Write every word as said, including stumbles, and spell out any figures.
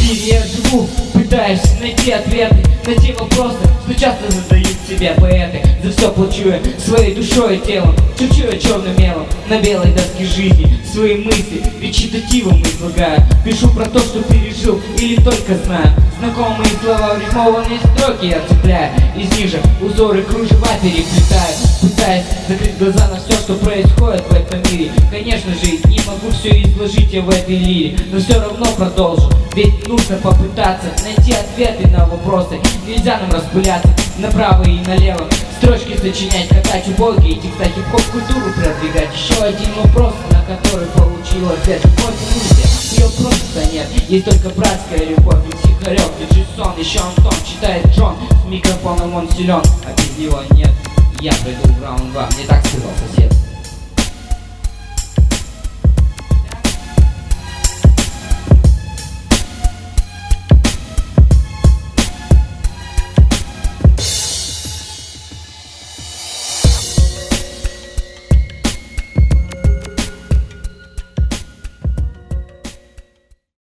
мире я живу, пытаюсь найти ответы на те вопросы, что часто задают себе поэты. За все плачу я своей душой и телом, черчу я черным мелом на белой доске жизни свои мысли речитативом излагаю. Пишу про то, что пережил или только знаю. Знакомые слова в рифмованные строки я цепляю, из ниже узоры кружева переплетаю, пытаясь закрыть глаза на все, что происходит в этом мире. Конечно же, не могу все изложить я в этой лире, но все равно продолжу, ведь нужно попытаться найти ответы на вопросы. Нельзя нам распыляться направо и налево, строчки сочинять, катать убогие текста, хип-хоп культуру продвигать. Еще один вопрос, на который получил ответ: любовь и музыка, ее просто нет, есть только братская любовь. И Тихарев, держи сон, еще Антон читает Джон, с микрофоном он силен, а без него нет. Я приду в раунд два, мне так сказал сосед.